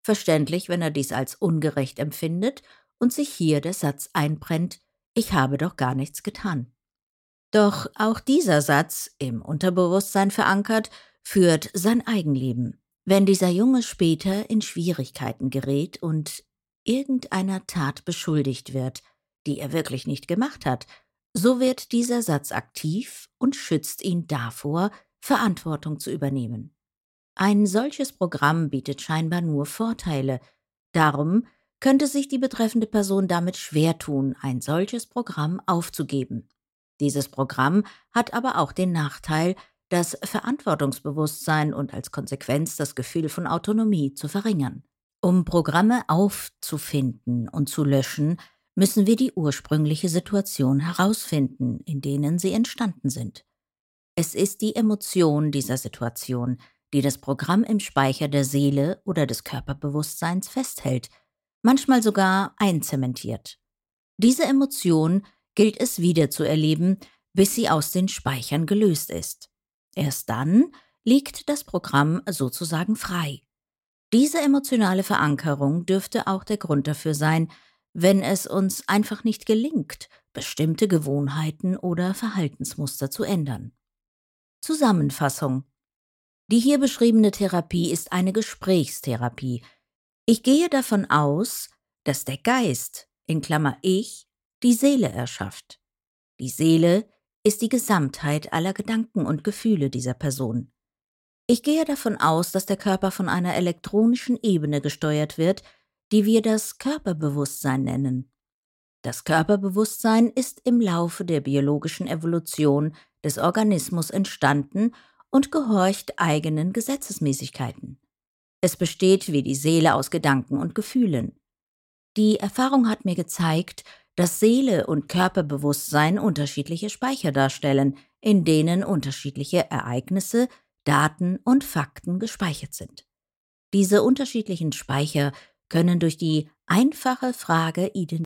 Verständlich, wenn er dies als ungerecht empfindet und sich hier der Satz einbrennt: „Ich habe doch gar nichts getan." Doch auch dieser Satz, im Unterbewusstsein verankert, führt sein Eigenleben. Wenn dieser Junge später in Schwierigkeiten gerät und irgendeiner Tat beschuldigt wird, die er wirklich nicht gemacht hat, so wird dieser Satz aktiv und schützt ihn davor, Verantwortung zu übernehmen. Ein solches Programm bietet scheinbar nur Vorteile. Darum könnte sich die betreffende Person damit schwer tun, ein solches Programm aufzugeben. Dieses Programm hat aber auch den Nachteil, das Verantwortungsbewusstsein und als Konsequenz das Gefühl von Autonomie zu verringern. Um Programme aufzufinden und zu löschen, müssen wir die ursprüngliche Situation herausfinden, in denen sie entstanden sind. Es ist die Emotion dieser Situation, die das Programm im Speicher der Seele oder des Körperbewusstseins festhält, manchmal sogar einzementiert. Diese Emotion gilt es wiederzuerleben, bis sie aus den Speichern gelöst ist. Erst dann liegt das Programm sozusagen frei. Diese emotionale Verankerung dürfte auch der Grund dafür sein, wenn es uns einfach nicht gelingt, bestimmte Gewohnheiten oder Verhaltensmuster zu ändern. Zusammenfassung: Die hier beschriebene Therapie ist eine Gesprächstherapie. Ich gehe davon aus, dass der Geist (Ich) die Seele erschafft. Die Seele ist die Gesamtheit aller Gedanken und Gefühle dieser Person. Ich gehe davon aus, dass der Körper von einer elektronischen Ebene gesteuert wird, die wir das Körperbewusstsein nennen. Das Körperbewusstsein ist im Laufe der biologischen Evolution des Organismus entstanden und gehorcht eigenen Gesetzesmäßigkeiten. Es besteht wie die Seele aus Gedanken und Gefühlen. Die Erfahrung hat mir gezeigt, dass Seele und Körperbewusstsein unterschiedliche Speicher darstellen, in denen unterschiedliche Ereignisse, Daten und Fakten gespeichert sind. Diese unterschiedlichen Speicher können durch die einfache Frage